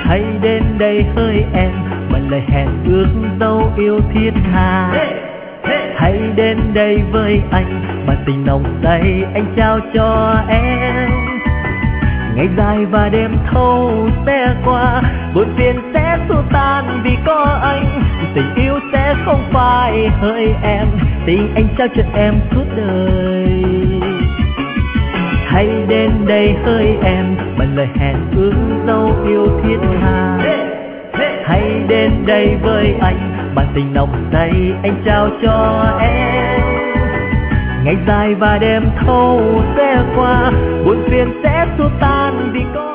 Hãy đến đây hỡi em, bằng lời hẹn ước dấu yêu thiết tha. Hãy đến đây với anh, bằng tình nồng say anh trao cho em. Ngày dài và đêm thâu sẽ qua, buồn phiền sẽ xua tan vì có anh. Tình yêu sẽ không phai hỡi em, tình anh trao cho em suốt đời. Hãy đến đây hỡi em, bằng lời hẹn ước dấu yêu thiết tha. Hãy đến đây với anh, bằng tình nồng say anh trao cho em. Ngày dài và đêm thâu sẽ qua, buồn phiền sẽ xua tan vì có